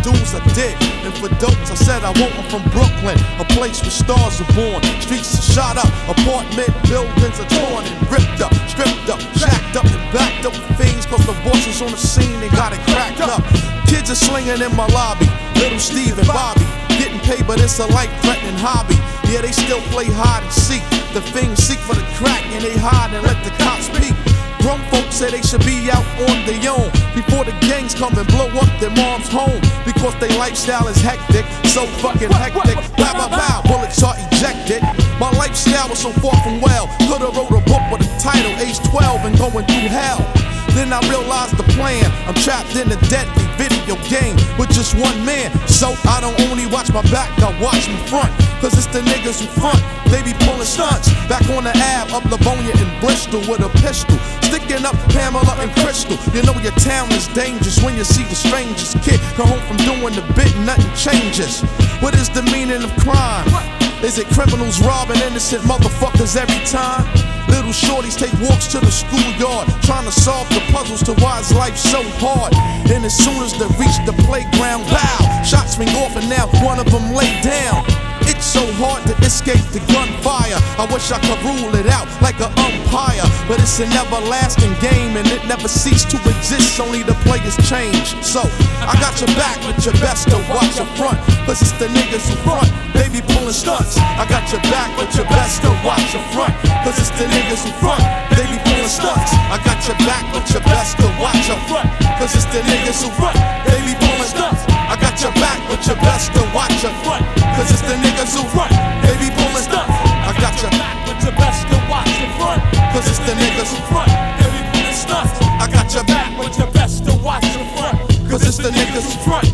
dudes I did. And for dopes I said I want them from Brooklyn, a place where stars are born. Streets are shot up, apartment buildings are torn and ripped up, stripped up, shacked up and backed up with fiends. Cause the bosses on the scene, they got it cracked up. Kids are slinging in my lobby, little Steve and Bobby. Getting paid, but it's a life-threatening hobby. Yeah, they still play hide and seek. The fiends seek for the crack and they hide and let the cops peek. Grown folks say they should be out on their own before the gangs come and blow up their mom's home. Because their lifestyle is hectic, so fucking hectic. Bow, bow, bow, bullets are ejected. My lifestyle was so far from well. Could've wrote a book with a title, age 12 and going through hell. Then I realized the plan. I'm trapped in a deadly video game with just one man. So I don't only watch my back, I watch my front. Cause it's the niggas who front, they be pulling stunts. Back on the Ave, up Livonia in Bristol with a pistol, sticking up Pamela and Crystal. You know your town is dangerous when you see the strangest kid come home from doing the bit and nothing changes. What is the meaning of crime? Is it criminals robbing innocent motherfuckers every time? Little shorties take walks to the schoolyard, trying to solve the puzzles to why is life so hard. And as soon as they reach the playground, bow, shots ring off and now one of them lay down. It's so hard to escape the gunfire. I wish I could rule it out like an umpire, but it's an everlasting game and it never ceased to exist, only the players change. So I got your back, but you best to watch your front. Cause it's the niggas who front, they be pulling stunts. I got your back, but you best to watch your front. Cause it's the niggas who front, they be pulling stunts. I got your back, but you best to watch your front. Cause it's the niggas who front, they be pulling stunts. I got your back, but you best to watch your front. Cause it's the niggas who front, they be pulling stunts. I got your back, but you best to watch your front. Cause it's the niggas who front, they be pulling stunts. I got your back, but you best to watch your front. Cause it's the niggas who front,